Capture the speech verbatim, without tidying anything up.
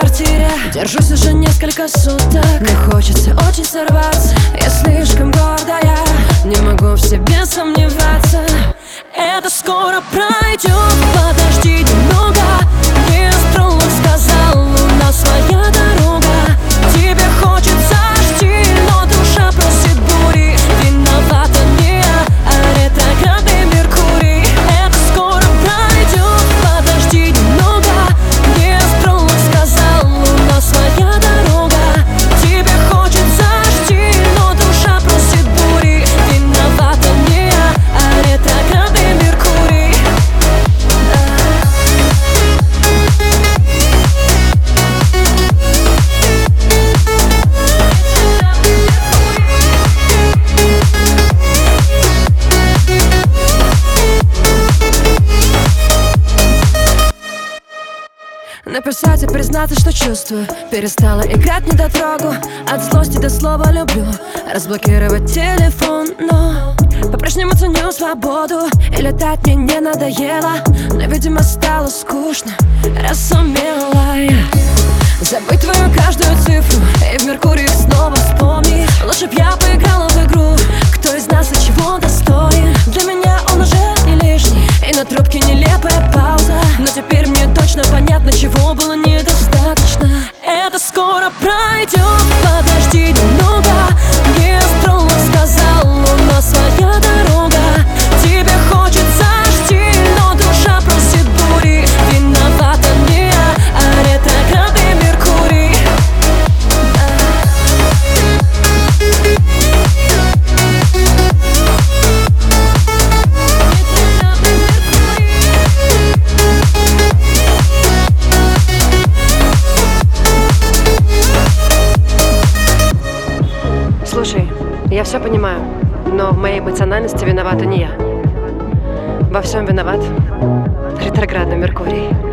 квартире. Держусь уже несколько суток. Мне хочется очень сорваться. Я слишком гордая, не могу в себе сомневаться. Это скоро пройдет, подожди немного. Не строго сказал, у нас своя дорога. Тебе хочется жди, но душа просит бури. Виновата не я, а ретроградный Меркурий. Это скоро пройдет, подожди немного. Не строго сказал, у нас своя дорога. Тебе хочется жди, но душа просит бури. Виновата не я, а ретроградный Меркурий. Написать и признаться, что чувствую. Перестала играть недотрогу. От злости до слова люблю. Разблокировать телефон, но по-прежнему ценю свободу. И летать мне не надоело, но, видимо, стало скучно. Раз сумела я забыть твою каждую цифру и в Меркурии снова вспомнить. Лучше б я поиграла в игру, кто из нас и чего достоин. Для меня он уже не лишний, и на трубке нелепая пауза. Но теперь мне точно понятно, чего было недостаточно. Это скоро пройдет, подожди немного. Не строго сказал, у нас своя дорога. Тебе хочется жди, но душа просит бури. Виновата не я, а ретроградный Меркурий. Слушай, я все понимаю, но в моей эмоциональности виновата не я. Во всем виноват ретроградный Меркурий.